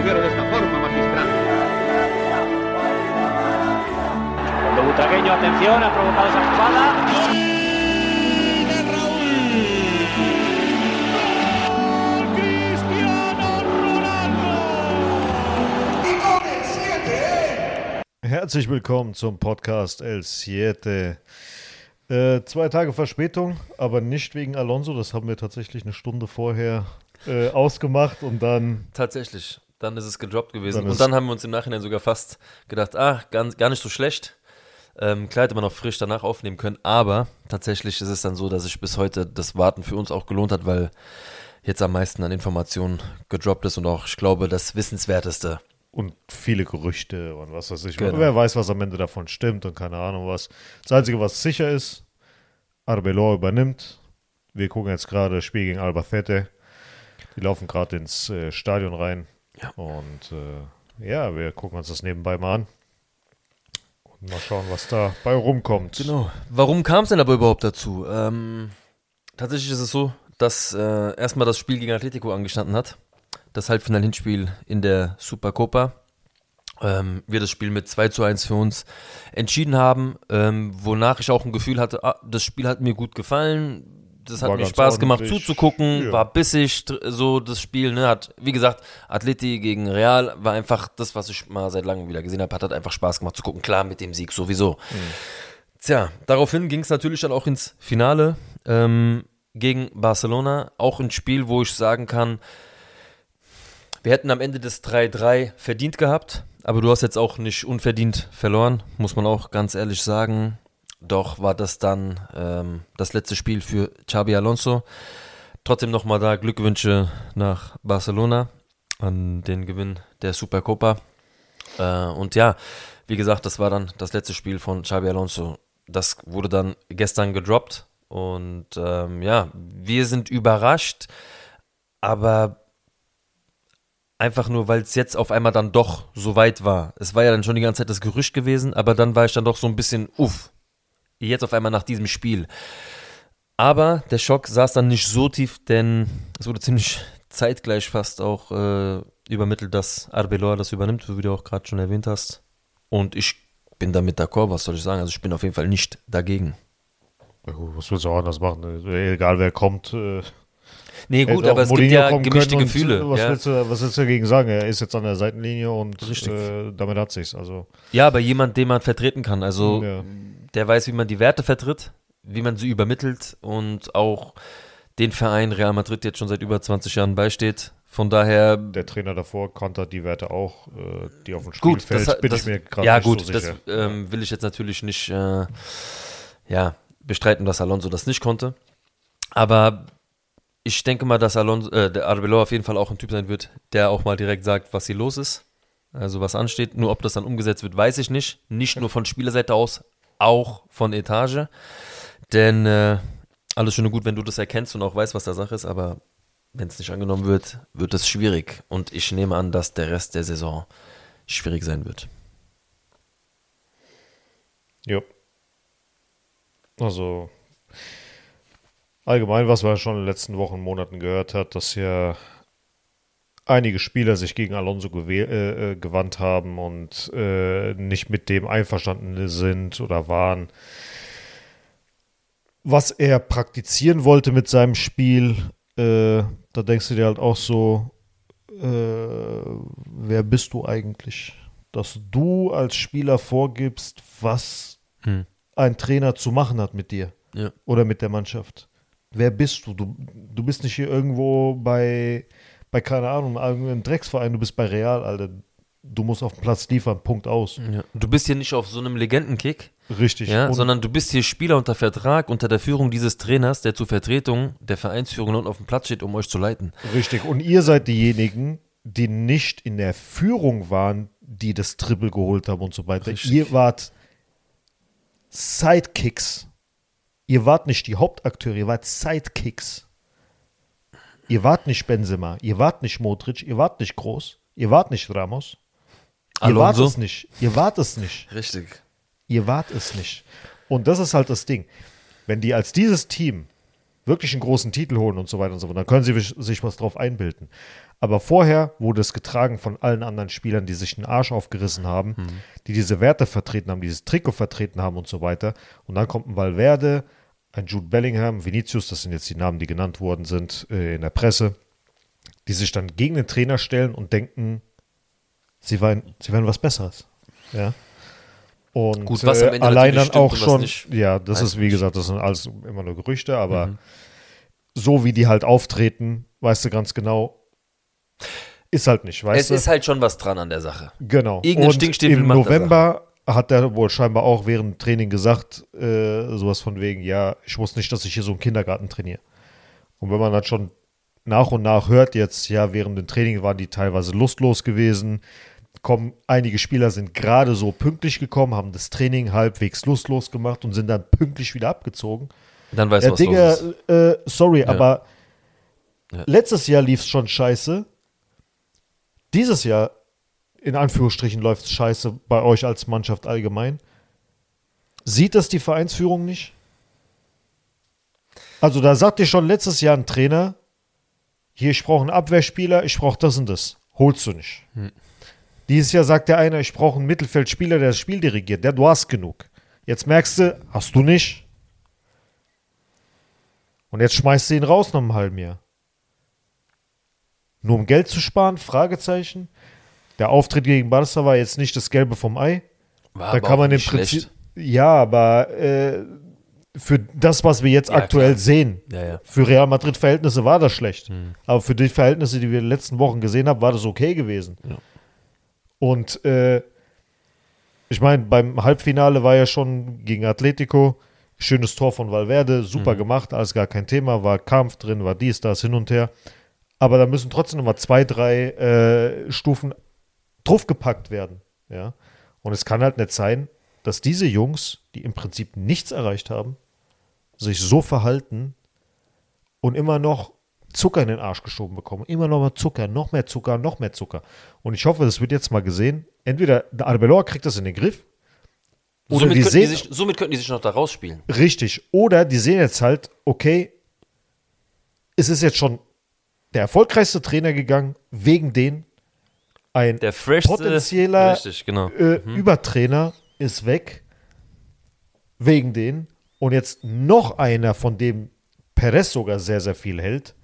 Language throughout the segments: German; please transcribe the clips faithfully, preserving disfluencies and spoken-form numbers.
mujer de esta forma magistral. Cuando Butragueño, atención, ha provocado esa jugada. Herzlich willkommen zum Podcast El Siete. Äh, zwei Tage Verspätung, aber nicht wegen Alonso. Das haben wir tatsächlich eine Stunde vorher äh, ausgemacht und dann... Tatsächlich, dann ist es gedroppt gewesen. Dann und dann haben wir uns im Nachhinein sogar fast gedacht, ah, gar, gar nicht so schlecht. Ähm, klar hätte man noch frisch danach aufnehmen können, aber tatsächlich ist es dann so, dass sich bis heute das Warten für uns auch gelohnt hat, weil jetzt am meisten an Informationen gedroppt ist und auch, ich glaube, das Wissenswerteste. Und viele Gerüchte und was weiß ich. Genau. Wer weiß, was am Ende davon stimmt und keine Ahnung was. Das Einzige, was sicher ist, Arbeloa übernimmt. Wir gucken jetzt gerade das Spiel gegen Albacete. Die laufen gerade ins äh, Stadion rein. Ja. Und äh, ja, wir gucken uns das nebenbei mal an. Und mal schauen, was da bei rumkommt. Genau. Warum kam es denn aber überhaupt dazu? Ähm, tatsächlich ist es so, dass äh, erstmal das Spiel gegen Atletico angestanden hat. Das Halbfinal-Hinspiel in der Supercopa. Ähm, wir das Spiel mit zwei zu eins für uns entschieden haben, ähm, wonach ich auch ein Gefühl hatte, ah, das Spiel hat mir gut gefallen, das hat War mir ganz Spaß gemacht ordentlich. zuzugucken, Ja. war bissig, tr- so das Spiel, ne, hat, wie gesagt, Atleti gegen Real war einfach das, was ich mal seit langem wieder gesehen habe, hat, hat einfach Spaß gemacht zu gucken, klar mit dem Sieg sowieso. Tja, daraufhin ging es natürlich dann auch ins Finale ähm, gegen Barcelona, auch ein Spiel, wo ich sagen kann, wir hätten am Ende des drei drei verdient gehabt, aber du hast jetzt auch nicht unverdient verloren, muss man auch ganz ehrlich sagen. Doch war das dann ähm, das letzte Spiel für Xabi Alonso. Trotzdem nochmal da Glückwünsche nach Barcelona an den Gewinn der Supercopa. Äh, und ja, wie gesagt, das war dann das letzte Spiel von Xabi Alonso. Das wurde dann gestern gedroppt und ähm, ja, wir sind überrascht, aber einfach nur, weil es jetzt auf einmal dann doch so weit war. Es war ja dann schon die ganze Zeit das Gerücht gewesen, aber dann war ich dann doch so ein bisschen, uff, jetzt auf einmal nach diesem Spiel. Aber der Schock saß dann nicht so tief, denn es wurde ziemlich zeitgleich fast auch äh, übermittelt, dass Arbeloa das übernimmt, wie du auch gerade schon erwähnt hast. Und ich bin damit d'accord, was soll ich sagen? Also ich bin auf jeden Fall nicht dagegen. Ja, gut, was willst du auch anders machen? Egal wer kommt. Äh, Nee, gut, hätte aber auch es gibt Mourinho ja kommen gemischte können und, Gefühle. äh, Was, Ja. willst du, was willst du dagegen sagen? Er ist jetzt an der Seitenlinie und Richtig. äh, damit hat sich's. Also, Ja, aber jemand, den man vertreten kann, also ja. der weiß, wie man die Werte vertritt, wie man sie übermittelt und auch den Verein Real Madrid jetzt schon seit über zwanzig Jahren beisteht. Von daher, Der Trainer davor kontert die Werte auch, äh, die auf dem gut, Spielfeld, das, bin das, ich mir gerade ja nicht gut, so das sicher. ähm, will ich jetzt natürlich nicht äh, ja, bestreiten, dass Alonso das nicht konnte. Aber ich denke mal, dass Alonso, äh, der Arbeloa auf jeden Fall auch ein Typ sein wird, der auch mal direkt sagt, was hier los ist, also was ansteht. Nur ob das dann umgesetzt wird, weiß ich nicht. Nicht nur von Spielerseite aus, auch von Etage. Denn äh, alles schön und gut, wenn du das erkennst und auch weißt, was der Sache ist, aber wenn es nicht angenommen wird, wird es schwierig. Und ich nehme an, dass der Rest der Saison schwierig sein wird. Ja. Also allgemein, was man schon in den letzten Wochen, Monaten gehört hat, dass ja einige Spieler sich gegen Alonso gewe- äh, äh, gewandt haben und äh, nicht mit dem einverstanden sind oder waren, was er praktizieren wollte mit seinem Spiel. Äh, da denkst du dir halt auch so, äh, wer bist du eigentlich? Dass du als Spieler vorgibst, was Hm. ein Trainer zu machen hat mit dir Ja. oder mit der Mannschaft. Wer bist du? Du, du bist nicht hier irgendwo bei, bei, keine Ahnung, irgendeinem Drecksverein, du bist bei Real, Alter. Du musst auf dem Platz liefern, Punkt aus. Ja. Du bist hier nicht auf so einem Legendenkick, Richtig. ja, Und sondern du bist hier Spieler unter Vertrag, unter der Führung dieses Trainers, der zur Vertretung der Vereinsführung und auf dem Platz steht, um euch zu leiten. richtig. Und ihr seid diejenigen, die nicht in der Führung waren, die das Triple geholt haben und so weiter. Richtig. Ihr wart Sidekicks. Ihr wart nicht die Hauptakteure, ihr wart Sidekicks. Ihr wart nicht Benzema, ihr wart nicht Modric, ihr wart nicht Groß, ihr wart nicht Ramos. Ihr wart Alonso. es nicht. Ihr wart es nicht. Richtig. Ihr wart es nicht. Und das ist halt das Ding. Wenn die als dieses Team wirklich einen großen Titel holen und so weiter und so fort, dann können sie sich was drauf einbilden. Aber vorher wurde es getragen von allen anderen Spielern, die sich den Arsch aufgerissen haben, mhm. die diese Werte vertreten haben, dieses Trikot vertreten haben und so weiter. Und dann kommt ein Valverde, ein Jude Bellingham, Vinicius, das sind jetzt die Namen, die genannt worden sind äh, in der Presse, die sich dann gegen den Trainer stellen und denken, sie wären, sie wären was Besseres. Ja. Und Gut, was am Ende äh, allein dann stimmt auch und was schon, nicht, ja, das ist wie nicht. gesagt, das sind alles immer nur Gerüchte, aber Mhm. so wie die halt auftreten, weißt du ganz genau, ist halt nicht, weißt Es du? ist halt schon was dran an der Sache. Genau. Irgendein Und Stinkstiefel im macht das November hat er wohl scheinbar auch während dem Training gesagt, äh, sowas von wegen, ja, ich wusste nicht, dass ich hier so im Kindergarten trainiere. Und wenn man dann schon nach und nach hört jetzt, ja, während dem Training waren die teilweise lustlos gewesen, kommen, einige Spieler sind gerade so pünktlich gekommen, haben das Training halbwegs lustlos gemacht und sind dann pünktlich wieder abgezogen. Dann weißt du, Ja, was Digga, los ist. äh, sorry, aber Ja. letztes Jahr lief es schon scheiße. Dieses Jahr, in Anführungsstrichen, läuft es scheiße bei euch als Mannschaft allgemein. Sieht das die Vereinsführung nicht? Also da sagt dir schon letztes Jahr ein Trainer, hier, ich brauche einen Abwehrspieler, ich brauche das und das. Holst du nicht. Hm. Dieses Jahr sagt der einer, ich brauche einen Mittelfeldspieler, der das Spiel dirigiert. Der, du hast genug. Jetzt merkst du, hast du nicht. Und jetzt schmeißt du ihn raus nach einem halben Jahr. Nur um Geld zu sparen? Fragezeichen. Der Auftritt gegen Barca war jetzt nicht das Gelbe vom Ei. War Da aber kann auch man im nicht Prinzip. schlecht. Ja, aber äh, für das, was wir jetzt Ja, aktuell klar. sehen, Ja, ja. für Real Madrid-Verhältnisse war das schlecht. Hm. Aber für die Verhältnisse, die wir in den letzten Wochen gesehen haben, war das okay gewesen. Ja. Und äh, ich meine, beim Halbfinale war ja schon gegen Atletico schönes Tor von Valverde, super Mhm. gemacht, alles gar kein Thema, war Kampf drin, war dies, das, hin und her. Aber da müssen trotzdem nochmal zwei, drei äh, Stufen draufgepackt werden. Ja? Und es kann halt nicht sein, dass diese Jungs, die im Prinzip nichts erreicht haben, sich so verhalten und immer noch Zucker in den Arsch geschoben bekommen. Immer noch mal Zucker, noch mehr Zucker, noch mehr Zucker. Und ich hoffe, das wird jetzt mal gesehen. Entweder der Arbeloa kriegt das in den Griff. Oder Somit, die könnten sehen, die sich, somit könnten die sich noch da rausspielen. richtig. Oder die sehen jetzt halt, okay, es ist jetzt schon der erfolgreichste Trainer gegangen, wegen den ein Der freshste, potenzieller richtig, genau. äh, Übertrainer ist weg, wegen den. Und jetzt noch einer, von dem Perez sogar sehr, sehr viel hält,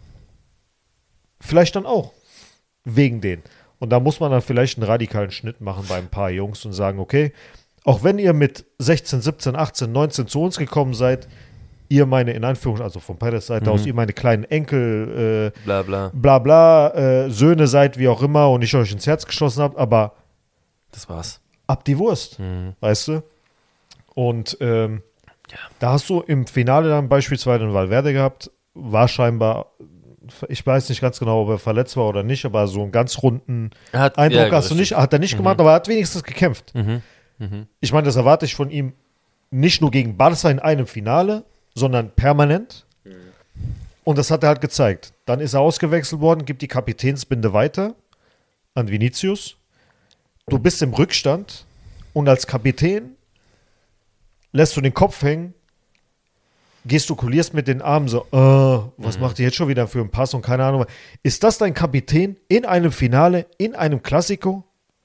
vielleicht dann auch wegen den. Und da muss man dann vielleicht einen radikalen Schnitt machen bei ein paar Jungs und sagen, okay, auch wenn ihr mit sechzehn, siebzehn, achtzehn, neunzehn zu uns gekommen seid, ihr meine, in Anführungszeichen, also von Perez Seite Mhm. aus, ihr meine kleinen Enkel, äh, Bla bla. bla bla, äh, Söhne seid, wie auch immer, und ich euch ins Herz geschlossen habt, aber Das war's. ab die Wurst, Mhm. weißt du? Und ähm, Ja. da hast du im Finale dann beispielsweise einen Valverde gehabt, war scheinbar, ich weiß nicht ganz genau, ob er verletzt war oder nicht, aber so einen ganz runden Er hat, Eindruck ja, hast du richtig. nicht, hat er nicht gemacht, aber er hat wenigstens gekämpft. Mhm. Mhm. Ich meine, das erwarte ich von ihm nicht nur gegen Barca in einem Finale, sondern permanent. Und das hat er halt gezeigt. Dann ist er ausgewechselt worden, gibt die Kapitänsbinde weiter an Vinicius. Du bist im Rückstand und als Kapitän lässt du den Kopf hängen, gestikulierst mit den Armen so, äh, was macht ihr jetzt schon wieder für einen Pass und keine Ahnung. Ist das dein Kapitän in einem Finale, in einem Klassiko?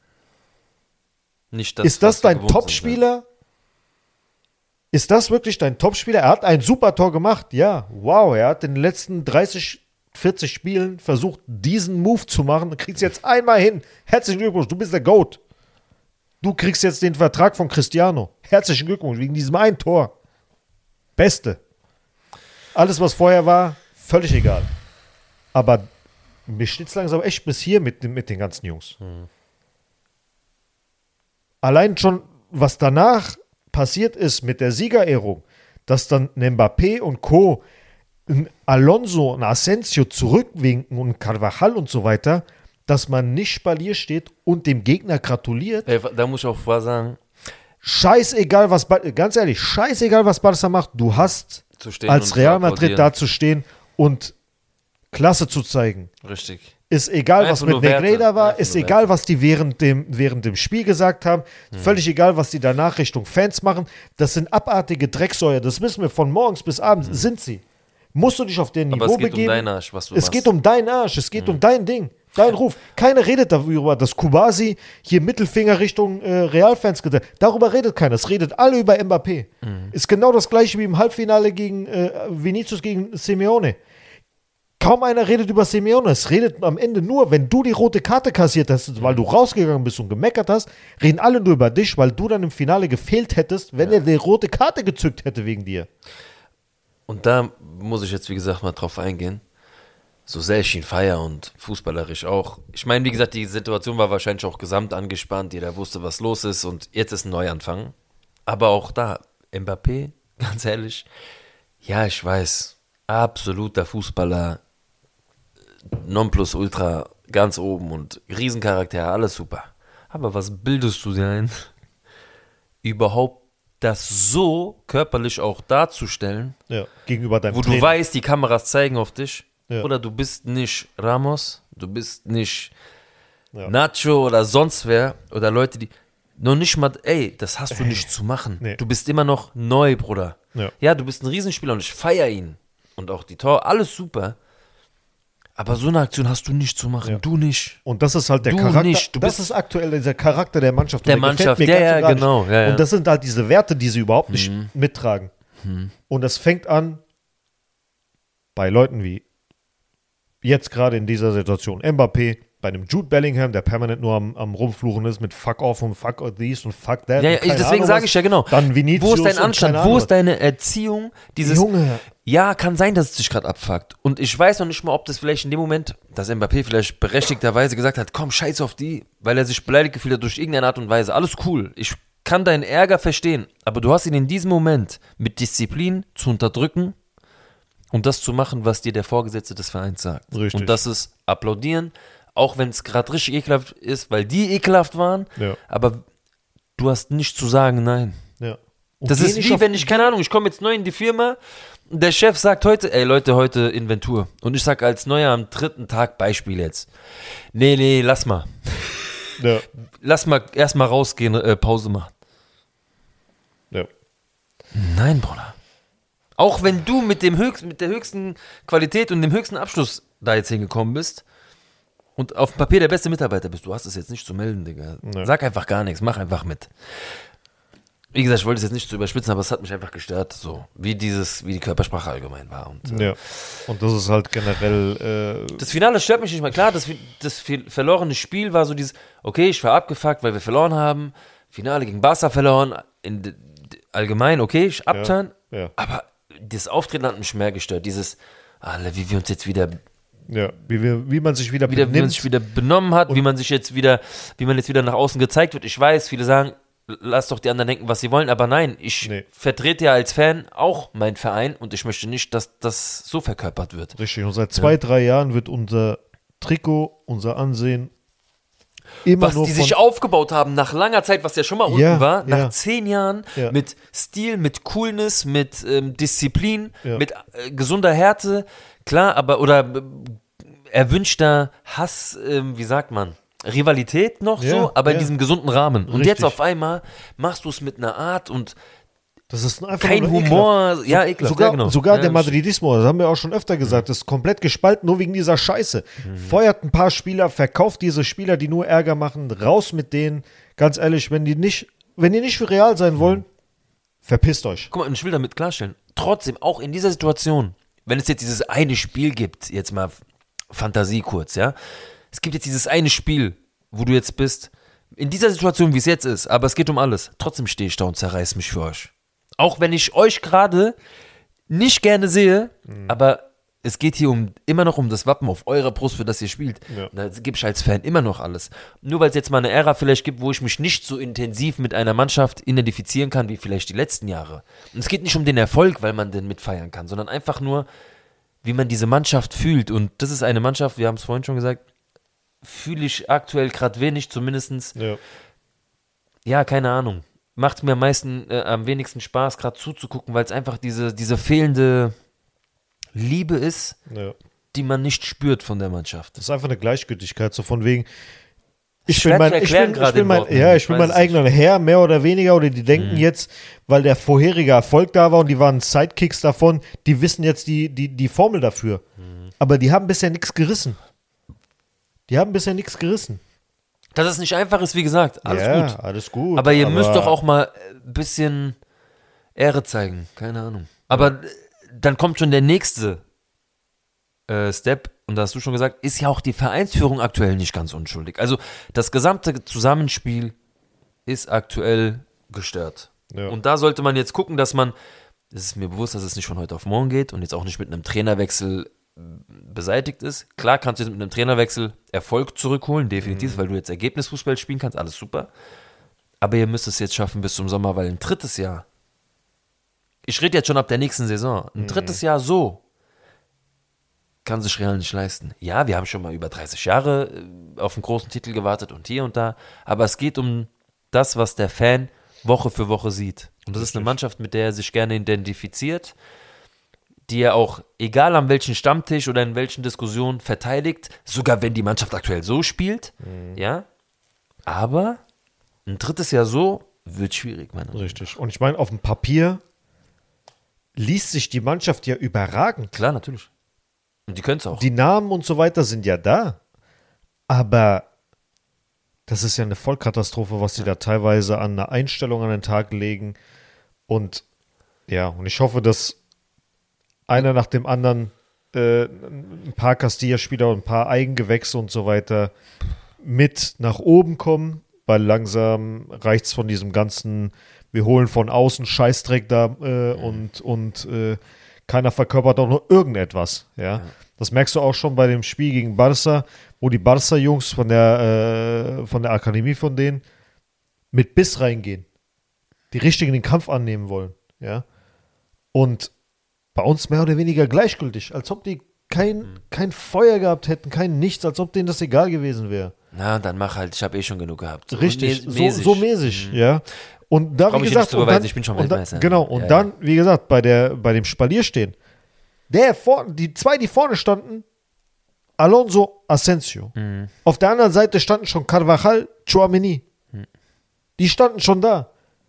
Nicht das, Ist das was wir dein gewohnt sind, Topspieler? Ist das wirklich dein Topspieler? Er hat ein super Tor gemacht, ja. Wow, er hat in den letzten dreißig, vierzig Spielen versucht, diesen Move zu machen. Du kriegst jetzt einmal hin. Herzlichen Glückwunsch, du bist der GOAT. Du kriegst jetzt den Vertrag von Cristiano. Herzlichen Glückwunsch, wegen diesem einen Tor. Beste. Alles, was vorher war, völlig egal. Aber mir steht es langsam echt bis hier mit, den- mit den ganzen Jungs. Allein schon, was danach passiert ist mit der Siegerehrung, dass dann ein Mbappé und Co., ein Alonso und Asensio zurückwinken und Carvajal und so weiter, dass man nicht Spalier steht und dem Gegner gratuliert. Ey, da muss ich auch wahr sagen, Scheißegal, was, Ba- ganz ehrlich, scheißegal, was Barca macht. Du hast zu stehen als und Real zu Madrid applaudieren. da zu stehen und Klasse zu zeigen. Richtig. Ist egal, was Einfach mit nur Werte. Negreira war, Einfach ist nur egal, Werte. was die während dem, während dem Spiel gesagt haben, völlig egal, was die danach Richtung Fans machen. Das sind abartige Drecksäuer, das wissen wir von morgens bis abends, sind sie. musst du dich auf den Niveau Aber es geht begeben. um deinen Arsch, was du Es machst. geht um deinen Arsch, es geht Mhm. um dein Ding, dein Ruf. Keiner redet darüber, dass Kubasi hier Mittelfinger Richtung äh, Real-Fans getan hat. Darüber redet keiner. Es redet alle über Mbappé. Mhm. Ist genau das gleiche wie im Halbfinale gegen äh, Vinicius gegen Simeone. Kaum einer redet über Simeone. Es redet am Ende nur, wenn du die rote Karte kassiert hast, weil du rausgegangen bist und gemeckert hast, reden alle nur über dich, weil du dann im Finale gefehlt hättest, wenn er die rote Karte gezückt hätte wegen dir. Und da muss ich jetzt, wie gesagt, mal drauf eingehen. So sehr ich ihn feier und fußballerisch auch. Ich meine, wie gesagt, die Situation war wahrscheinlich auch gesamt angespannt. Jeder wusste, was los ist und jetzt ist ein Neuanfang. Aber auch da, Mbappé, ganz ehrlich, ja, ich weiß, absoluter Fußballer, Nonplusultra, ganz oben und Riesencharakter, alles super. Aber was bildest du dir ein, überhaupt das so körperlich auch darzustellen, Ja, gegenüber deinem wo Trainer. du weißt, die Kameras zeigen auf dich, Ja. oder du bist nicht Ramos, du bist nicht Ja. Nacho oder sonst wer, oder Leute, die noch nicht mal, ey, das hast du nicht zu machen. Nee. Du bist immer noch neu, Bruder. Ja. Ja, du bist ein Riesenspieler und ich feiere ihn. Und auch die Tor, alles super. Aber so eine Aktion hast du nicht zu machen. Ja. Du nicht. Und das ist halt der Du Charakter. nicht, du das bist- ist aktuell dieser Charakter der Mannschaft. Der Und gefällt Mannschaft, mir ja, ganz ja, und gar nicht. genau, ja, ja. Und das sind halt diese Werte, die sie überhaupt nicht mittragen. Und das fängt an bei Leuten wie jetzt gerade in dieser Situation Mbappé, bei einem Jude Bellingham, der permanent nur am, am Rumfluchen ist mit Fuck off und Fuck this und Fuck that. Ja, und ja, keine deswegen Ahnung sage was. ich ja genau. Dann Vinicius Wo ist dein und Anstand? keine Wo Ahnung ist deine Erziehung? Dieses, Junge. ja, kann sein, dass es dich gerade abfuckt. Und ich weiß noch nicht mal, ob das vielleicht in dem Moment, dass Mbappé vielleicht berechtigterweise gesagt hat, komm, scheiß auf die, weil er sich beleidigt gefühlt hat durch irgendeine Art und Weise. Alles cool. Ich kann deinen Ärger verstehen. Aber du hast ihn in diesem Moment mit Disziplin zu unterdrücken und das zu machen, was dir der Vorgesetzte des Vereins sagt. Richtig. Und das ist applaudieren, auch wenn es gerade richtig ekelhaft ist, weil die ekelhaft waren. Ja. Aber du hast nicht zu sagen, nein. Ja. Und Das geh ist nicht wie, auf- wenn ich, keine Ahnung, ich komme jetzt neu in die Firma, der Chef sagt heute, ey Leute, heute Inventur. Und ich sag als Neuer am dritten Tag, Beispiel jetzt, nee, nee, lass mal. Ja. Lass mal erstmal rausgehen, äh, Pause machen. Ja. Nein, Bruder. Auch wenn du mit, dem höchsten, mit der höchsten Qualität und dem höchsten Abschluss da jetzt hingekommen bist und auf dem Papier der beste Mitarbeiter bist, du hast es jetzt nicht zu melden, Digga. Ja. Sag einfach gar nichts, mach einfach mit. Wie gesagt, ich wollte es jetzt nicht zu überspitzen, aber es hat mich einfach gestört, so wie dieses, wie die Körpersprache allgemein war. Und, äh, Ja. Und das ist halt generell. Äh, das Finale stört mich nicht mal. Klar, das, das viel- verlorene Spiel war so dieses, okay, ich war abgefuckt, weil wir verloren haben. Finale gegen Barca verloren. In, d- d- allgemein, okay, ich abturn. Ja, ja. Aber das Auftreten hat mich mehr gestört. Dieses, Alter, wie wir uns jetzt wieder, ja, wie, wir, wie man sich wieder, wieder, wie man benimmt. sich wieder benommen hat, wie man sich jetzt wieder, wie man jetzt wieder nach außen gezeigt wird. Ich weiß, viele sagen, lass doch die anderen denken, was sie wollen, aber nein, ich Nee. vertrete ja als Fan auch meinen Verein und ich möchte nicht, dass das so verkörpert wird. Richtig. Und seit zwei, drei Jahren wird unser Trikot, unser Ansehen immer Was nur die von, sich aufgebaut haben nach langer Zeit, was ja schon mal unten Ja, war, nach ja. zehn Jahren, Ja. mit Stil, mit Coolness, mit ähm, Disziplin, Ja. mit äh, gesunder Härte, klar, aber, oder äh, erwünschter Hass, ähm, wie sagt man, Rivalität noch Ja, so, aber in ja. diesem gesunden Rahmen. Und Richtig. jetzt auf einmal machst du es mit einer Art und das ist einfach kein nur Humor, ekelhaft. ja, ekelhaft, Sogar, ja, genau. sogar ja, der Madridismo, das haben wir auch schon öfter gesagt, ist komplett gespalten, nur wegen dieser Scheiße. Mhm. Feuert ein paar Spieler, verkauft diese Spieler, die nur Ärger machen, raus mit denen. Ganz ehrlich, wenn die nicht, wenn die nicht für Real sein wollen, verpisst euch. Guck mal, und ich will damit klarstellen, trotzdem, auch in dieser Situation, wenn es jetzt dieses eine Spiel gibt, jetzt mal Fantasie kurz, ja, es gibt jetzt dieses eine Spiel, wo du jetzt bist, in dieser Situation, wie es jetzt ist, aber es geht um alles, trotzdem stehe ich da und zerreiß mich für euch. Auch wenn ich euch gerade nicht gerne sehe, Mhm. aber es geht hier um, immer noch um das Wappen auf eurer Brust, für das ihr spielt. Ja. Da gebe ich als Fan immer noch alles. Nur weil es jetzt mal eine Ära vielleicht gibt, wo ich mich nicht so intensiv mit einer Mannschaft identifizieren kann, wie vielleicht die letzten Jahre. Und es geht nicht um den Erfolg, weil man den mitfeiern kann, sondern einfach nur, wie man diese Mannschaft fühlt. Und das ist eine Mannschaft, wir haben es vorhin schon gesagt, fühle ich aktuell gerade wenig, zumindestens. Ja. Ja, keine Ahnung. Macht mir am meisten, äh, am wenigsten Spaß, gerade zuzugucken, weil es einfach diese, diese fehlende Liebe ist, Ja. die man nicht spürt von der Mannschaft. Das ist einfach eine Gleichgültigkeit, so von wegen, Ich Schwer bin zu mein, ich erklären bin, ich gerade bin in mein, Worten. ja, ich Ich bin weiß mein es eigener Herr, mehr oder weniger, oder die denken Mhm. jetzt, weil der vorherige Erfolg da war und die waren Sidekicks davon, die wissen jetzt die, die, die Formel dafür. Mhm. Aber die haben bisher nichts gerissen. Die haben bisher nichts gerissen. Dass es nicht einfach ist, wie gesagt, alles ja, gut. alles gut. Aber ihr müsst doch auch mal ein bisschen Ehre zeigen, keine Ahnung. Aber äh, dann kommt schon der nächste äh, Step, und da hast du schon gesagt, ist ja auch die Vereinsführung aktuell nicht ganz unschuldig. Also das gesamte Zusammenspiel ist aktuell gestört. Ja. Und da sollte man jetzt gucken, dass man, es ist mir bewusst, dass es nicht von heute auf morgen geht und jetzt auch nicht mit einem Trainerwechsel beseitigt ist. Klar kannst du jetzt mit einem Trainerwechsel Erfolg zurückholen, definitiv, mhm. weil du jetzt Ergebnisfußball spielen kannst, alles super. Aber ihr müsst es jetzt schaffen bis zum Sommer, weil ein drittes Jahr, ich rede jetzt schon ab der nächsten Saison, ein mhm. drittes Jahr so, kann sich Real nicht leisten. Ja, wir haben schon mal über dreißig Jahre auf einen großen Titel gewartet und hier und da, aber es geht um das, was der Fan Woche für Woche sieht. Und das Richtig. Ist eine Mannschaft, mit der er sich gerne identifiziert, die er auch, egal an welchen Stammtisch oder in welchen Diskussionen verteidigt, sogar wenn die Mannschaft aktuell so spielt, mhm. ja, aber ein drittes Jahr so wird schwierig, meine Meinung. Richtig. Und ich meine, auf dem Papier liest sich die Mannschaft ja überragend. Klar, natürlich. Und die können es auch. Die Namen und so weiter sind ja da. Aber das ist ja eine Vollkatastrophe, was die ja. da teilweise an einer Einstellung an den Tag legen. Und ja, und ich hoffe, dass einer nach dem anderen äh, ein paar Castilla-Spieler und ein paar Eigengewächse und so weiter mit nach oben kommen, weil langsam reicht es von diesem ganzen, wir holen von außen Scheißdreck da äh, mhm. und, und äh, keiner verkörpert auch nur irgendetwas. Ja? ja. Das merkst du auch schon bei dem Spiel gegen Barca, wo die Barca-Jungs von der, äh, von der Akademie von denen mit Biss reingehen, die richtig in den Kampf annehmen wollen. Ja? Und bei uns mehr oder weniger gleichgültig, als ob die kein, mhm. kein Feuer gehabt hätten, kein Nichts, als ob denen das egal gewesen wäre. Na, dann mach halt, ich habe eh schon genug gehabt. So Richtig, mäßig. so, so mäßig, mhm. ja. Und da, Brauch wie ich gesagt, nicht und dann, ich bin schon und dann, Weltmeister. genau, und ja, dann, ja. wie gesagt, bei, der, bei dem Spalier stehen, der vor, die zwei, die vorne standen, Alonso, Asensio. Mhm. Auf der anderen Seite standen schon Carvajal, Tchouaméni. Mhm. Die standen schon da.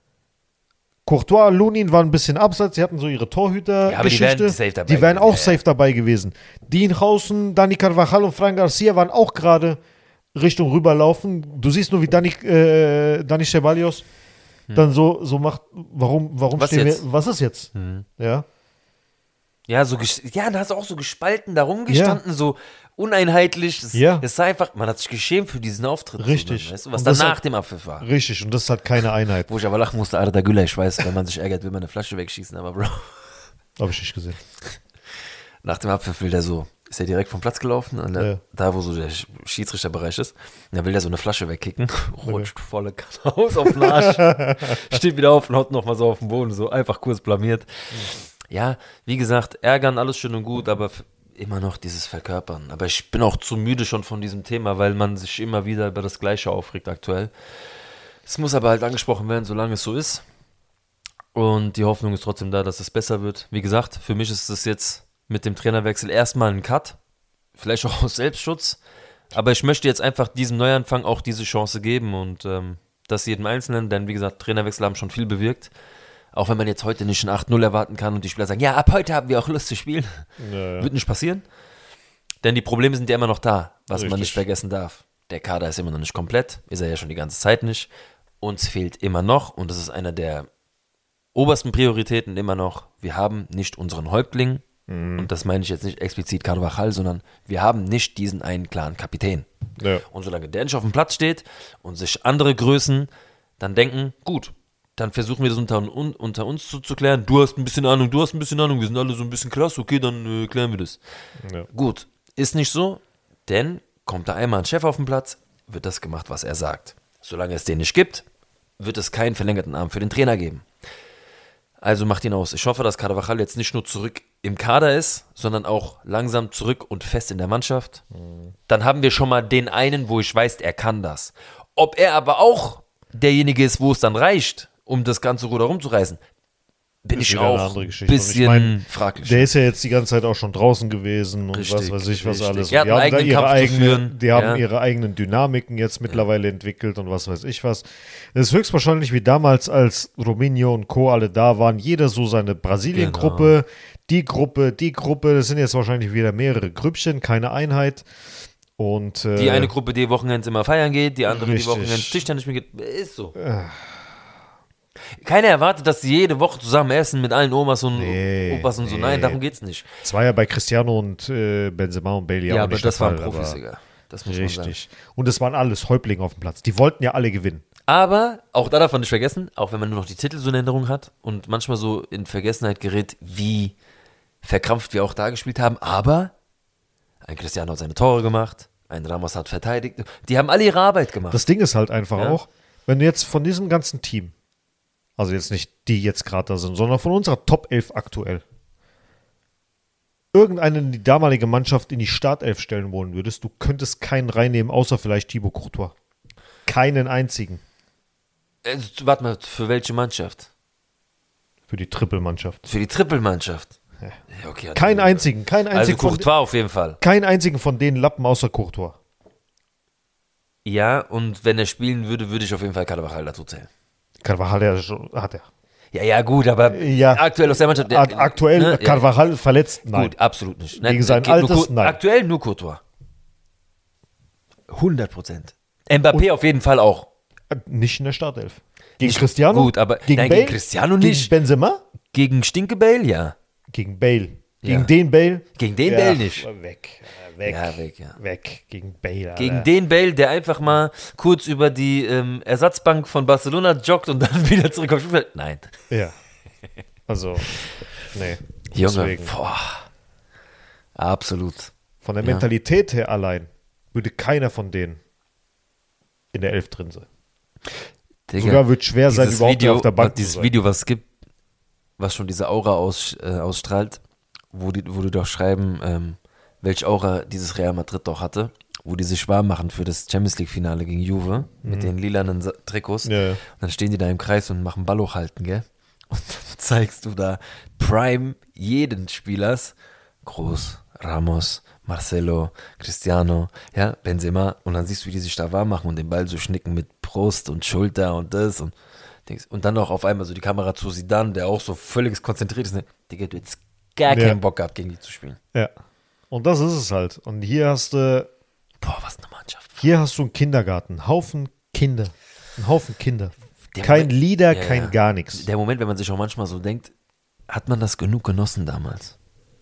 Courtois, Lunin waren ein bisschen abseits, sie hatten so ihre Torhüter-Geschichte. Ja, die wären safe dabei Die wären auch ja, safe ja. dabei gewesen. Dienhausen, Dani Carvajal und Fran Garcia waren auch gerade Richtung rüberlaufen. Du siehst nur, wie Dani, äh, Dani Ceballos hm. dann so, so macht, warum, warum was stehen jetzt? wir, was ist jetzt? Hm. Ja. Ja, so, ja, da hast du auch so gespalten da rumgestanden, ja. so uneinheitlich. Es, ja. es sah einfach, man hat sich geschämt für diesen Auftritt. Richtig. Zusammen, weißt du, was dann nach hat, dem Abpfiff war. Richtig, und das hat keine Einheit. Wo ich aber lachen musste, Arda Güler, ich weiß, wenn man sich ärgert, will man eine Flasche wegschießen, aber Bro. Hab ich nicht gesehen. Nach dem Abpfiff will der so, ist er direkt vom Platz gelaufen, an der, ja. da wo so der Schiedsrichterbereich ist, und dann will der so eine Flasche wegkicken, rutscht okay. volle Kanne aus auf den Arsch, steht wieder auf und haut nochmal so auf den Boden, so einfach kurz blamiert. Mhm. Ja, wie gesagt, ärgern, alles schön und gut, aber immer noch dieses Verkörpern. Aber ich bin auch zu müde schon von diesem Thema, weil man sich immer wieder über das Gleiche aufregt aktuell. Es muss aber halt angesprochen werden, solange es so ist. Und die Hoffnung ist trotzdem da, dass es besser wird. Wie gesagt, für mich ist es jetzt mit dem Trainerwechsel erstmal ein Cut. Vielleicht auch aus Selbstschutz. Aber ich möchte jetzt einfach diesem Neuanfang auch diese Chance geben und ähm, das jedem Einzelnen, denn wie gesagt, Trainerwechsel haben schon viel bewirkt. Auch wenn man jetzt heute nicht ein acht null erwarten kann und die Spieler sagen, ja, ab heute haben wir auch Lust zu spielen. Ja, ja. Wird nicht passieren. Denn die Probleme sind ja immer noch da, was Richtig. Man nicht vergessen darf. Der Kader ist immer noch nicht komplett, ist er ja schon die ganze Zeit nicht. Uns fehlt immer noch, und das ist einer der obersten Prioritäten immer noch, wir haben nicht unseren Häuptling, mhm. und das meine ich jetzt nicht explizit Carvajal, sondern wir haben nicht diesen einen klaren Kapitän. Ja. Und solange der nicht auf dem Platz steht und sich andere Größen dann denken, gut, dann versuchen wir das unter, un, unter uns zu, zu klären. Du hast ein bisschen Ahnung, du hast ein bisschen Ahnung, wir sind alle so ein bisschen klasse, okay, dann äh, klären wir das. Ja. Gut, ist nicht so, denn kommt da einmal ein Chef auf den Platz, wird das gemacht, was er sagt. Solange es den nicht gibt, wird es keinen verlängerten Arm für den Trainer geben. Also macht ihn aus. Ich hoffe, dass Carvajal jetzt nicht nur zurück im Kader ist, sondern auch langsam zurück und fest in der Mannschaft. Mhm. Dann haben wir schon mal den einen, wo ich weiß, er kann das. Ob er aber auch derjenige ist, wo es dann reicht, um das ganze Ruder rumzureißen, bin ist ich wieder eine auch andere ein Geschichte. Und bisschen ich mein, fraglich. Der ist ja jetzt die ganze Zeit auch schon draußen gewesen und Richtig, was weiß ich, was richtig. alles. Die hatten Die haben da eigenen ihre Kampf zu eigenen, führen, die haben ja. ihre eigenen Dynamiken jetzt mittlerweile entwickelt und was weiß ich was. Es ist höchstwahrscheinlich wie damals, als Rominho und Co. alle da waren, jeder so seine Brasilien-Gruppe, Genau. die Gruppe, die Gruppe. Das sind jetzt wahrscheinlich wieder mehrere Grüppchen, keine Einheit. Und, äh, Die eine Gruppe, die Wochenends immer feiern geht, die andere, Richtig. die Wochenends Tischtennis spielen geht. Ist so. Keiner erwartet, dass sie jede Woche zusammen essen mit allen Omas und Nee, Opas und so. nee. Nein, darum geht's nicht. es war ja bei Cristiano und äh, Benzema und Bale Ja, auch aber nicht das der waren Fall, Profis, aber- Digga. Das muss man sagen. Richtig. Und es waren alles Häuptlinge auf dem Platz. Die wollten ja alle gewinnen. Aber, auch da darf man nicht vergessen, auch wenn man nur noch die Titel so in Erinnerung hat und manchmal so in Vergessenheit gerät, wie verkrampft wir auch da gespielt haben, aber ein Cristiano hat seine Tore gemacht, ein Ramos hat verteidigt. Die haben alle ihre Arbeit gemacht. Das Ding ist halt einfach Ja. auch, wenn du jetzt von diesem ganzen Team, also jetzt nicht die jetzt gerade da sind, sondern von unserer Top elf aktuell, irgendeinen in die damalige Mannschaft in die Startelf stellen wollen würdest, du könntest keinen reinnehmen, außer vielleicht Thibaut Courtois. Keinen einzigen äh, warte mal, für welche Mannschaft? für die Trippelmannschaft. Für die Trippelmannschaft. Ja. Ja, okay, Keinen einzigen, keinen Also einzigen, von, Courtois auf jeden Fall. keinen einzigen von den Lappen außer Courtois. Ja, und wenn er spielen würde, würde ich auf jeden Fall Carvajal dazu zählen. Carvajal ja schon- hat er. Ja, ja, gut, aber Ja. aktuell aus der Mannschaft. Ak- aktuell ne, ja, Carvajal verletzt? Nein. Gut, absolut nicht. Wegen seines geht nur Alters? Cour- Nein. Aktuell nur Courtois. hundert Prozent. Mbappé auf jeden Fall auch. Nicht in der Startelf. Gegen Nicht- Cristiano? gut, aber- gegen nein, Bale? gegen Cristiano Gegen nicht. Benzema? Gegen Stinke Bale, ja. Gegen Bale. Gegen Ja. den Bale? Gegen den Ja, Bale nicht. Weg. Weg. Ja, weg, ja. Weg. Gegen Bale. Gegen Alter. den Bale, der einfach mal kurz über die ähm, Ersatzbank von Barcelona joggt und dann wieder zurück aufs Spielfeld. Nein. Ja. Also, nee. Junge, Deswegen. boah. Absolut. Von der Ja. Mentalität her allein würde keiner von denen in der Elf drin sein. Digga, Sogar wird schwer sein, dieses überhaupt Video, auf der Bank zu Dieses sein. Video, was es gibt, was schon diese Aura aus, äh, ausstrahlt, wo die, wo die doch schreiben, ähm, welche Aura dieses Real Madrid doch hatte, wo die sich warm machen für das Champions League Finale gegen Juve mit den lilanen Sa- Trikots. Mhm. Ja, ja. Und dann stehen die da im Kreis und machen Ball hochhalten, gell? Und dann zeigst du da Prime jeden Spielers, Kroos, Ramos, Marcelo, Cristiano, ja, Benzema, und dann siehst du, wie die sich da warm machen und den Ball so schnicken mit Brust und Schulter und das und Dings. Und dann auch auf einmal so die Kamera zu Zidane, der auch so völlig konzentriert ist. Ne? Digga, du hättest gar Ja. keinen Bock gehabt, gegen die zu spielen. Ja. Und das ist es halt. Und hier hast du, Boah, was eine Mannschaft. hier hast du einen Kindergarten. Einen Haufen Kinder. Einen Haufen Kinder. Der Kein Moment- Lieder, Ja, kein ja. gar nichts. Der Moment, wenn man sich auch manchmal so denkt, hat man das genug genossen damals?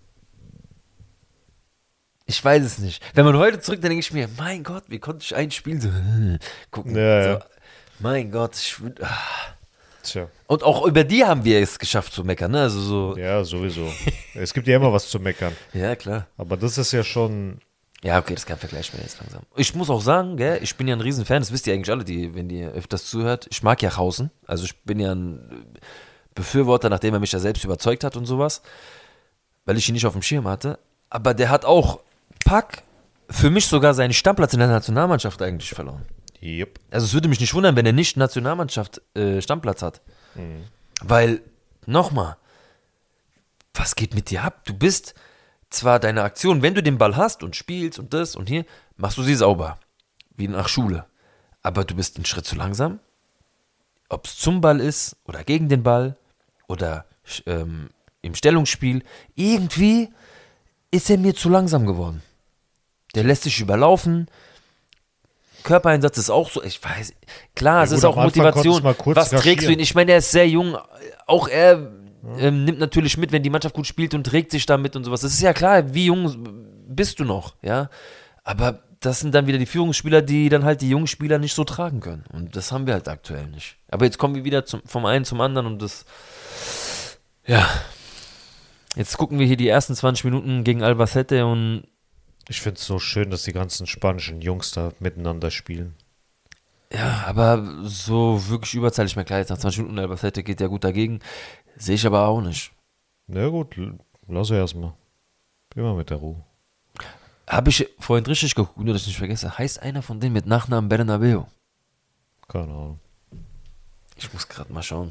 Ich weiß es nicht. Wenn man heute zurück, dann denke ich mir, mein Gott, wie konnte ich ein Spiel so hm, gucken? Ja, so, ja. Mein Gott. Ich, würd- ah. Tja. Und auch über die haben wir es geschafft zu meckern, ne? Also so, ja, Ja, sowieso. Es gibt ja immer was zu meckern. klar. Aber das ist ja schon. Ja, okay, das ist kein Vergleich mehr jetzt langsam. Ich muss auch sagen, gell, ich bin ja ein Riesenfan, das wisst ihr eigentlich alle, die, wenn ihr öfters zuhört. Ich mag ja Hausen. Also ich bin ja ein Befürworter, nachdem er mich ja selbst überzeugt hat und sowas, weil ich ihn nicht auf dem Schirm hatte. Aber der hat auch Pack für mich sogar seinen Stammplatz in der Nationalmannschaft eigentlich verloren. Yep. Also es würde mich nicht wundern, wenn er nicht Nationalmannschaft äh, Stammplatz hat. Weil, nochmal, was geht mit dir ab? Du bist zwar deine Aktion, wenn du den Ball hast und spielst und das und hier, machst du sie sauber, wie nach Schule. Aber du bist einen Schritt zu langsam. Ob es zum Ball ist oder gegen den Ball oder ähm, im Stellungsspiel, irgendwie ist er mir zu langsam geworden. Der lässt sich überlaufen. Körpereinsatz ist auch so, ich weiß, klar, Ja es gut, ist auch am Anfang Motivation. konntest du mal kurz Was trägst du kaschieren. ihn? Ich meine, er ist sehr jung. Auch er ähm, nimmt natürlich mit, wenn die Mannschaft gut spielt und trägt sich damit und sowas. Das ist ja klar, wie jung bist du noch, ja. Aber das sind dann wieder die Führungsspieler, die dann halt die jungen Spieler nicht so tragen können. Und das haben wir halt aktuell nicht. Aber jetzt kommen wir wieder zum, vom einen zum anderen und das, ja. Jetzt gucken wir hier die ersten zwanzig Minuten gegen Albacete und Ich finde es so schön, dass die ganzen spanischen Jungs da miteinander spielen. ja, aber so wirklich überzeitig, mir klar, jetzt nach zwanzig Minuten Albacete geht ja gut dagegen. Sehe ich aber auch nicht. Na gut, l- lass er erstmal. Immer mit der Ruhe. Habe ich vorhin richtig geguckt, nur dass ich nicht vergesse. Heißt einer von denen mit Nachnamen Bernabeu? Keine Ahnung. Ich muss gerade mal schauen.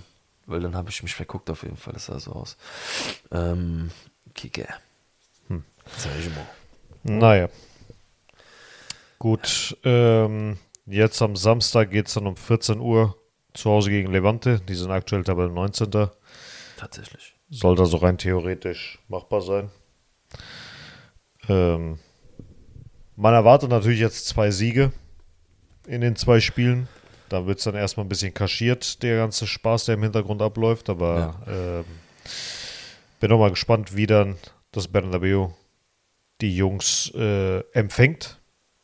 weil dann habe ich mich verguckt auf jeden Fall, das sah so aus. Ähm, Kicke. Hm. Sergimo. Naja. Gut, ähm, jetzt am Samstag geht es dann um vierzehn Uhr zu Hause gegen Levante. Die sind aktuell Tabellen neunzehnter Tatsächlich. Soll da so rein theoretisch machbar sein. Ähm, man erwartet natürlich jetzt zwei Siege in den zwei Spielen. Da wird es dann erstmal ein bisschen kaschiert, der ganze Spaß, der im Hintergrund abläuft. Aber ja. ähm, bin auch mal gespannt, wie dann das Bernabeu die Jungs äh, empfängt.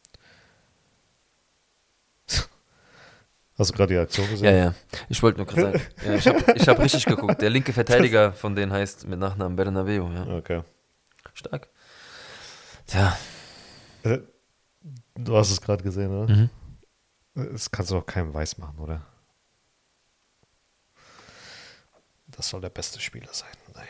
Hast du gerade die Aktion gesehen? Ja, ja. Ich wollte nur gerade sagen. Ja, ich habe ich hab richtig geguckt. Der linke Verteidiger von denen heißt mit Nachnamen Bernabeu. Ja. Okay. Stark. Tja. Du hast es gerade gesehen, oder? Mhm. Das kannst du doch keinem weiß machen, oder? Das soll der beste Spieler sein. Naja.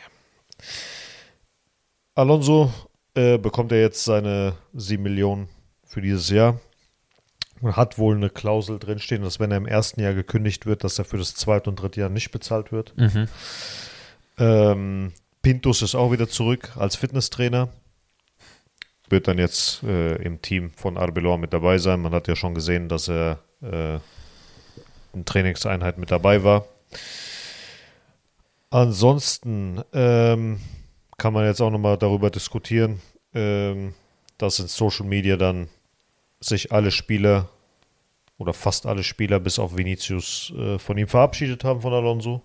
Alonso äh, bekommt er jetzt seine sieben Millionen für dieses Jahr. Und hat wohl eine Klausel drinstehen, dass wenn er im ersten Jahr gekündigt wird, dass er für das zweite und dritte Jahr nicht bezahlt wird. Mhm. Ähm, Pintus ist auch wieder zurück als Fitnesstrainer. Wird dann jetzt äh, im Team von Arbeloa mit dabei sein. Man hat ja schon gesehen, dass er äh, in Trainingseinheit mit dabei war. Ansonsten ähm, kann man jetzt auch nochmal darüber diskutieren, ähm, dass in Social Media dann sich alle Spieler oder fast alle Spieler bis auf Vinicius äh, von ihm verabschiedet haben, von Alonso.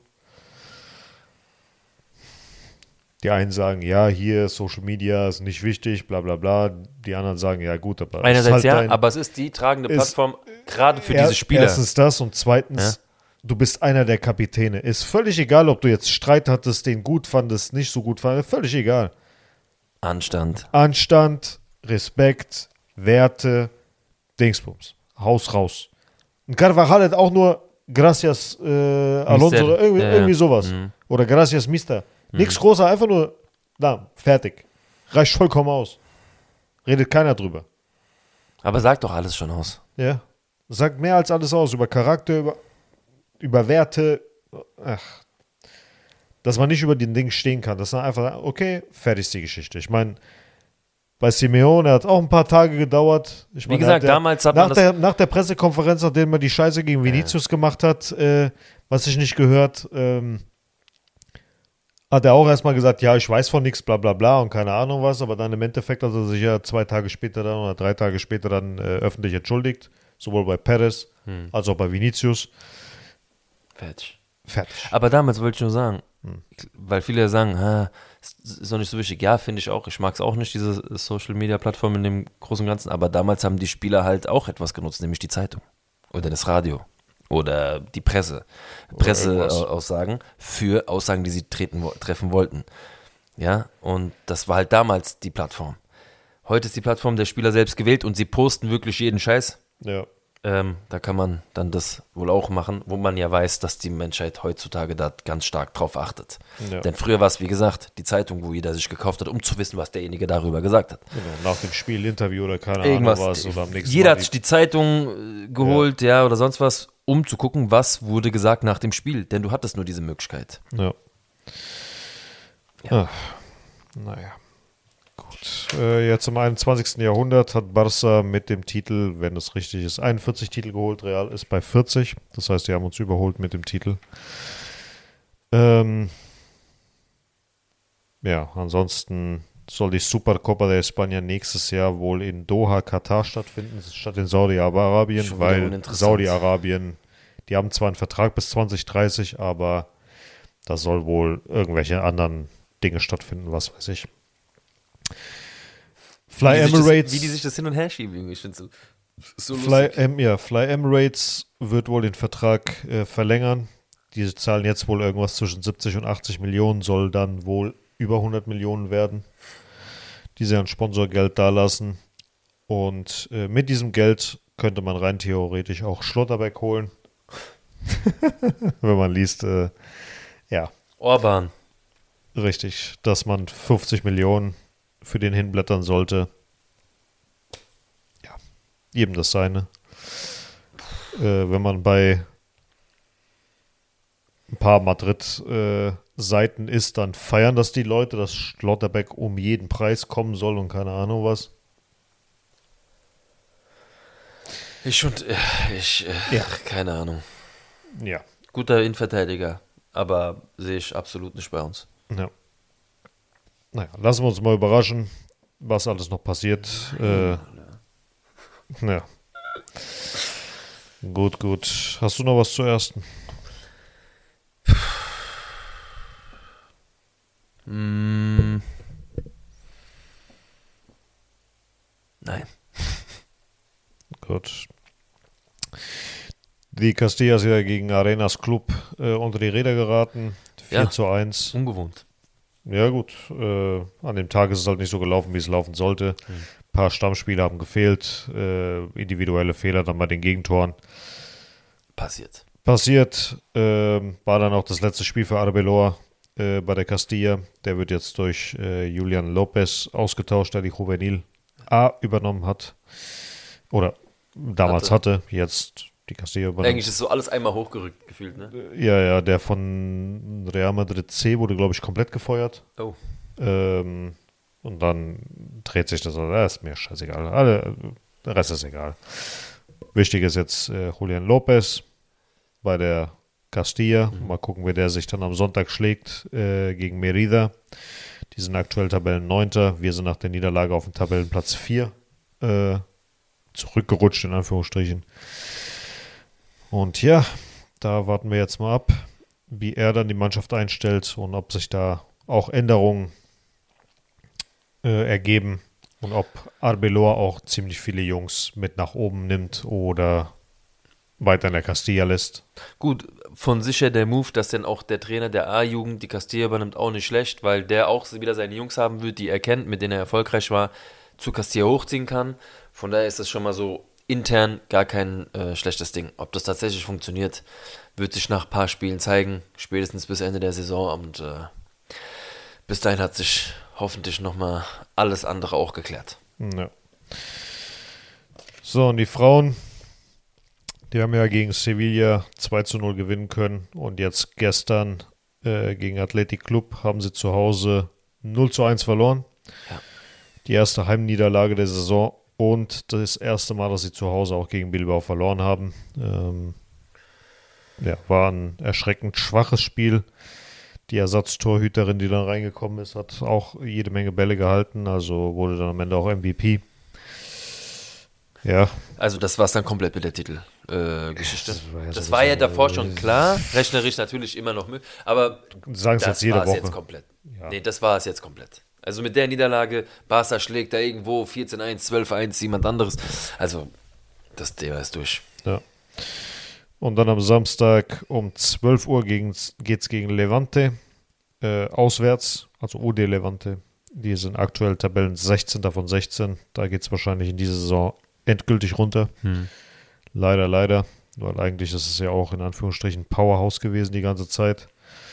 Die einen sagen, ja, hier Social Media ist nicht wichtig, bla bla bla. Die anderen sagen, ja gut, aber es Einerseits ist halt ja, dein, aber es ist die tragende ist- Plattform gerade für er, diese Spieler. Erstens das und zweitens, Ja. du bist einer der Kapitäne. Ist völlig egal, ob du jetzt Streit hattest, den gut fandest, nicht so gut fandest, völlig egal. Anstand. Anstand, Respekt, Werte, Dingsbums. Haus raus. Und Carvajal hat auch nur Gracias äh, Alonso Mister. oder irgendwie, Ja, irgendwie sowas. mhm. Oder Gracias Mister. Nichts großer, einfach nur, na, fertig. Reicht vollkommen aus. Redet keiner drüber. Aber sagt doch alles schon aus. Ja. Sagt mehr als alles aus. Über Charakter, über, über Werte. Ach. Dass man nicht über den Ding stehen kann. Das ist einfach, okay, fertig ist die Geschichte. Ich meine, bei Simeone hat auch ein paar Tage gedauert. Ich Wie meine, gesagt, der, damals hat nach man das- der, nach der Pressekonferenz, nachdem man die Scheiße gegen Vinicius gemacht hat, äh, was ich nicht gehört, ähm, hat er auch erstmal gesagt, ja, ich weiß von nichts, bla bla bla und keine Ahnung was, aber dann im Endeffekt hat er sich ja zwei Tage später dann oder drei Tage später dann äh, öffentlich entschuldigt, sowohl bei Perez Hm. als auch bei Vinicius. Fertig. Fertig. Aber damals wollte ich nur sagen, Hm. weil viele sagen, ha, ist ist doch nicht so wichtig. Ja, finde ich auch. Ich mag es auch nicht, diese Social-Media-Plattform in dem Großen und Ganzen. Aber damals haben die Spieler halt auch etwas genutzt, nämlich die Zeitung oder das Radio oder die Presse. irgendwas. Presseaussagen für Aussagen, die sie treten, wo- treffen wollten. Ja, und das war halt damals die Plattform. Heute ist die Plattform der Spieler selbst gewählt und sie posten wirklich jeden Scheiß. Ja. Ähm, da kann man dann das wohl auch machen, wo man ja weiß, dass die Menschheit heutzutage da ganz stark drauf achtet. Ja. Denn früher war es, wie gesagt, die Zeitung, wo jeder sich gekauft hat, um zu wissen, was derjenige darüber gesagt hat. Genau. Nach dem Spiel, Interview oder keine Irgendwas. Ahnung was. Oder am nächsten Jeder Mal hat sich die Zeitung äh, geholt, ja. oder sonst was, um zu gucken, was wurde gesagt nach dem Spiel. Denn du hattest nur diese Möglichkeit. Ja. Ja. Ah, naja. Gut. Äh, jetzt im einundzwanzigsten Jahrhundert hat Barca mit dem Titel, wenn es richtig ist, einundvierzig Titel geholt. Real ist bei vierzig. Das heißt, die haben uns überholt mit dem Titel. Ähm, ja, ansonsten soll die Supercopa de España nächstes Jahr wohl in Doha, Katar stattfinden, statt in Saudi-Arabien, Schon wieder weil uninteressant. Saudi-Arabien, die haben zwar einen Vertrag bis zwanzig dreißig, aber da soll wohl irgendwelche anderen Dinge stattfinden, was weiß ich. Fly wie, die sich Emirates, das, wie die sich das hin und her schieben. Ich finde so, so Fly, lustig. em, ja, Fly Emirates wird wohl den Vertrag äh, verlängern. Die zahlen jetzt wohl irgendwas zwischen siebzig und achtzig Millionen, soll dann wohl über hundert Millionen werden, die sie an Sponsorgeld dalassen. Und äh, mit diesem Geld könnte man rein theoretisch auch Schlotterbeck holen. Wenn man liest, äh, ja, Orban. richtig, dass man fünfzig Millionen für den hinblättern sollte. Ja, jedem das seine. Äh, wenn man bei ein paar Madrid-Seiten äh, ist, dann feiern das die Leute, dass Schlotterbeck um jeden Preis kommen soll und keine Ahnung was. Ich und ich, äh, Ja. keine Ahnung. Ja. Guter Innenverteidiger, aber sehe ich absolut nicht bei uns. Ja. Naja, lassen wir uns mal überraschen, was alles noch passiert. Äh, ja. Gut, gut. Hast du noch was zur ersten? Mm. Nein. Gut. Die Castilla ist ja gegen Arenas Club äh, unter die Räder geraten. vier Ja. zu eins. Ungewohnt. Ja gut, äh, an dem Tag ist es halt nicht so gelaufen, wie es laufen sollte. Ein Mhm. paar Stammspieler haben gefehlt, äh, individuelle Fehler dann bei den Gegentoren. Passiert. Passiert, ähm, war dann auch das letzte Spiel für Arbeloa äh, bei der Castilla. Der wird jetzt durch äh, Julian Lopez ausgetauscht, der die Juvenil A übernommen hat. Oder damals hatte, jetzt die Castilla übernommen. Eigentlich ist so alles einmal hochgerückt gefühlt, ne? Ja, ja, der von Real Madrid C wurde, glaube ich, komplett gefeuert. Oh. Ähm, und dann dreht sich das, das ist mir scheißegal. Alle, der Rest ist egal. Wichtig ist jetzt äh, Julian Lopez bei der Castilla. Mhm. Mal gucken, wie der sich dann am Sonntag schlägt äh, gegen Merida. Die sind aktuell Tabellenneunter. Wir sind nach der Niederlage auf dem Tabellenplatz vier äh, zurückgerutscht, in Anführungsstrichen. Und ja, da warten wir jetzt mal ab, wie er dann die Mannschaft einstellt und ob sich da auch Änderungen äh, ergeben und ob Arbeloa auch ziemlich viele Jungs mit nach oben nimmt oder weiter in der Castilla lässt. Gut, von sicher der Move, dass dann auch der Trainer der A-Jugend die Castilla übernimmt, auch nicht schlecht, weil der auch wieder seine Jungs haben wird, die er kennt, mit denen er erfolgreich war, zu Castilla hochziehen kann. Von daher ist das schon mal so intern gar kein äh, schlechtes Ding. Ob das tatsächlich funktioniert, wird sich nach ein paar Spielen zeigen, spätestens bis Ende der Saison. Und äh, bis dahin hat sich hoffentlich nochmal alles andere auch geklärt. Ja. So, und die Frauen, die haben ja gegen Sevilla zwei zu null gewinnen können. Und jetzt gestern äh, gegen Athletic Club haben sie zu Hause null zu eins verloren. Ja. Die erste Heimniederlage der Saison. Und das erste Mal, dass sie zu Hause auch gegen Bilbao verloren haben. Ähm, ja, war ein erschreckend schwaches Spiel. Die Ersatztorhüterin, die dann reingekommen ist, hat auch jede Menge Bälle gehalten. Also wurde dann am Ende auch M V P. Ja. Also das war es dann komplett mit der Titelgeschichte. Äh, Das war ja das sowieso- war ja davor schon klar, rechnerisch natürlich immer noch möglich, aber Sagen es das jetzt jede war es Woche. jetzt komplett. Ja. Nee, das war es jetzt komplett. Also mit der Niederlage, Barca schlägt da irgendwo vierzehn eins, zwölf eins, jemand anderes. Also das Thema ist durch. Ja. Und dann am Samstag um zwölf Uhr geht es gegen Levante äh, auswärts, also U D Levante. Die sind aktuell Tabellen sechzehnter von sechzehn. Da geht es wahrscheinlich in dieser Saison endgültig runter. Hm. Leider, leider. Weil eigentlich ist es ja auch in Anführungsstrichen Powerhouse gewesen die ganze Zeit.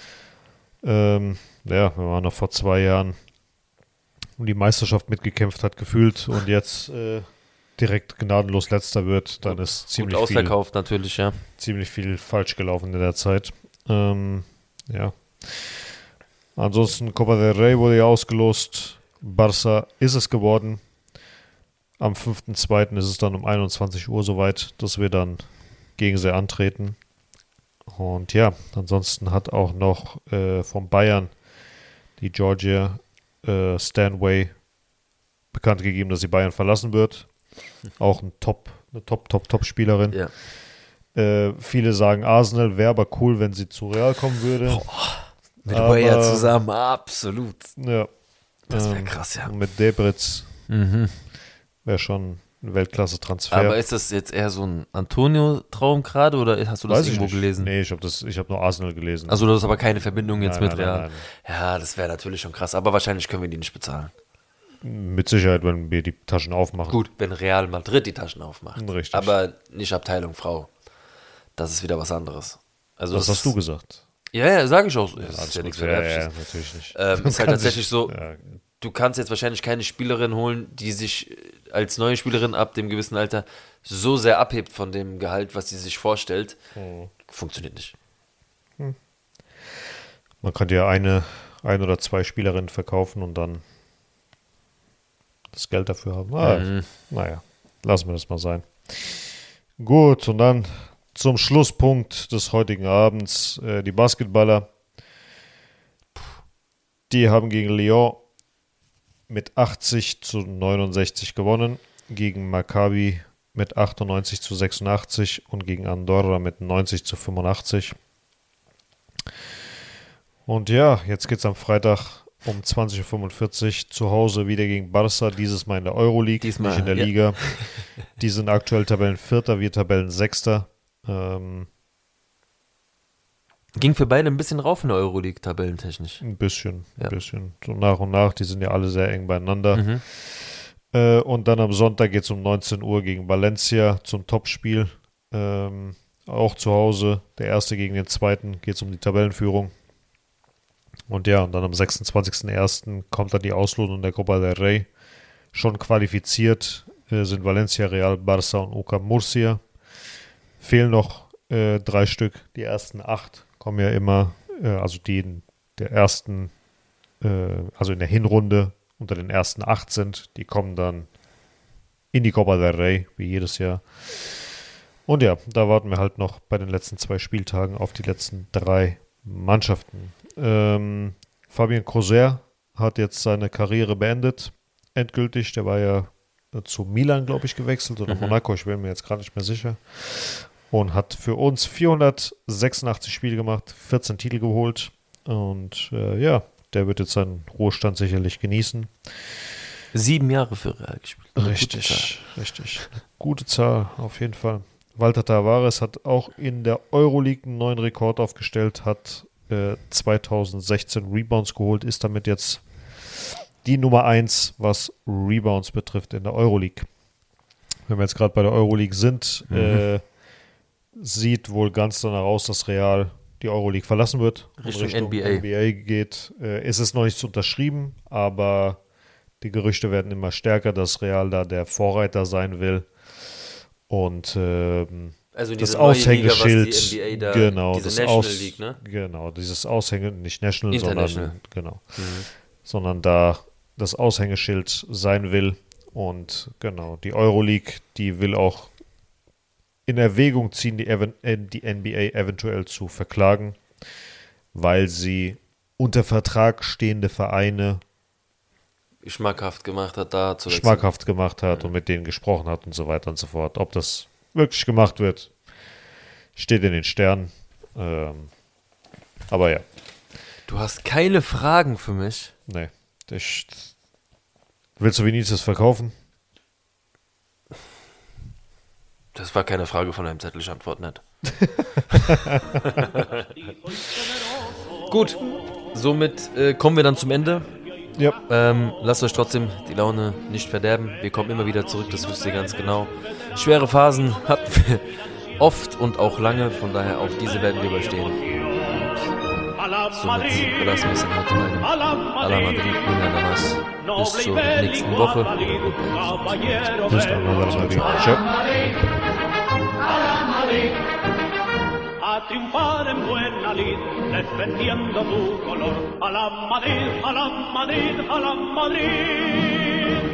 Ähm, ja, wir waren noch vor zwei Jahren um die Meisterschaft mitgekämpft hat, gefühlt. Und jetzt äh, direkt gnadenlos Letzter wird. Dann ist ziemlich Gut viel, ausverkauft natürlich, ja. ziemlich viel falsch gelaufen in der Zeit. Ähm, ja. Ansonsten Copa del Rey wurde ja ausgelost. Barca ist es geworden. Am fünften zweiten ist es dann um einundzwanzig Uhr soweit, dass wir dann gegen sie antreten. Und ja, ansonsten hat auch noch äh, von Bayern die Georgia äh, Stanway bekannt gegeben, dass sie Bayern verlassen wird. Auch ein Top, eine Top, Top, Top-Spielerin. ja. Äh, viele sagen Arsenal, wäre aber cool, wenn sie zu Real kommen würde. Mit Aber- Weyer zusammen, absolut. Ja. Das wäre Ähm, krass, ja. Und mit Debritz Mhm. wäre schon ein Weltklasse-Transfer. Aber ist das jetzt eher so ein Antonio-Traum gerade oder hast du das Weiß ich irgendwo nicht. gelesen? Nee, ich habe hab nur Arsenal gelesen. Also du hast aber keine Verbindung jetzt Nein, mit nein, Real. nein, Ja, das wäre natürlich schon krass, aber wahrscheinlich können wir die nicht bezahlen. Mit Sicherheit, wenn wir die Taschen aufmachen. Gut, wenn Real Madrid die Taschen aufmacht. Richtig. Aber nicht Abteilung Frau. Das ist wieder was anderes. Also Das hast du gesagt. Ja, ja, sage ich auch so. Das Alles ist ja gut. nichts ja, ja, Verwerfliches. natürlich nicht. Ähm, Man ist halt kann tatsächlich sich- so, Ja, du kannst jetzt wahrscheinlich keine Spielerin holen, die sich äh, als neue Spielerin ab dem gewissen Alter so sehr abhebt von dem Gehalt, was sie sich vorstellt. Mhm. Funktioniert nicht. Man könnte ja eine, ein oder zwei Spielerinnen verkaufen und dann das Geld dafür haben. Ah, Mhm. Naja, lassen wir das mal sein. Gut, und dann zum Schlusspunkt des heutigen Abends. Äh, die Basketballer, die haben gegen Lyon mit achtzig zu neunundsechzig gewonnen, gegen Maccabi mit achtundneunzig zu sechsundachtzig und gegen Andorra mit neunzig zu fünfundachtzig. Und ja, jetzt geht es am Freitag um zwanzig Uhr fünfundvierzig zu Hause wieder gegen Barca, dieses Mal in der Euroleague, Diesmal, nicht in der ja. Liga. Die sind aktuell Tabellenvierter, wir Tabellensechster. Ähm, Ging für beide ein bisschen rauf in der Euroleague, tabellentechnisch. ein bisschen, ein Ja. bisschen. So nach und nach, die sind ja alle sehr eng beieinander. Mhm. Äh, und dann am Sonntag geht es um neunzehn Uhr gegen Valencia zum Topspiel. Ähm, auch zu Hause, der erste gegen den zweiten, geht es um die Tabellenführung. Und ja, und dann am sechsundzwanzigsten ersten kommt dann die Auslosung der Copa del Rey. Schon qualifiziert äh, sind Valencia, Real, Barça und U C A M Murcia. Fehlen noch äh, drei Stück. Die ersten acht kommen ja immer, äh, also die in der ersten, äh, also in der Hinrunde unter den ersten acht sind. Die kommen dann in die Copa del Rey, wie jedes Jahr. Und ja, da warten wir halt noch bei den letzten zwei Spieltagen auf die letzten drei Mannschaften. Ähm, Fabien Crozer hat jetzt seine Karriere beendet, endgültig. Der war ja äh, zu Milan, glaube ich, gewechselt oder Mhm. Monaco, ich bin mir jetzt gerade nicht mehr sicher. Und hat für uns vierhundertsechsundachtzig Spiele gemacht, vierzehn Titel geholt. Und äh, ja, der wird jetzt seinen Ruhestand sicherlich genießen. Sieben Jahre für Real gespielt. Eine gute Zahl. Richtig, richtig. Eine gute Zahl, auf jeden Fall. Walter Tavares hat auch in der Euroleague einen neuen Rekord aufgestellt, hat äh, zweitausendsechzehn Rebounds geholt, ist damit jetzt die Nummer eins, was Rebounds betrifft in der Euroleague. Wenn wir jetzt gerade bei der Euroleague sind, Mhm. äh, sieht wohl ganz danach aus, dass Real die Euroleague verlassen wird und Richtung Richtung N B A. N B A geht. Äh, ist es noch nicht unterschrieben, aber die Gerüchte werden immer stärker, dass Real da der Vorreiter sein will. Und ähm, Also das diese neue Aushängeschild, Liga, was die N B A da, genau, diese das National Aus, League, ne? genau, dieses Aushänge, nicht National, International. sondern genau, Mhm. sondern da das Aushängeschild sein will. Und genau, die Euroleague, die will auch in Erwägung ziehen, die, Evan- äh, die N B A eventuell zu verklagen, weil sie unter Vertrag stehende Vereine Schmackhaft gemacht hat, da zu wechseln. schmackhaft gemacht hat und mit denen gesprochen hat und so weiter und so fort. Ob das wirklich gemacht wird, steht in den Sternen. Ähm, aber ja, Du hast keine Fragen für mich. nee. Ich, willst du Vinicius verkaufen? Das war keine Frage von einem Zettel, ich antworte nicht. Gut, somit äh, kommen wir dann zum Ende. Ja. Ähm, lasst euch trotzdem die Laune nicht verderben. Wir kommen immer wieder zurück, das wisst ihr ganz genau. Schwere Phasen hatten wir oft und auch lange, von daher auch diese werden wir überstehen. Somit belassen wir es dann heute bei einem Ala Madrid Una nada más. Bis zur nächsten Woche. Bis dann, Madrid. Ciao. A triunfar en buena lid, defendiendo tu color. A la Madrid, a la Madrid, a la Madrid.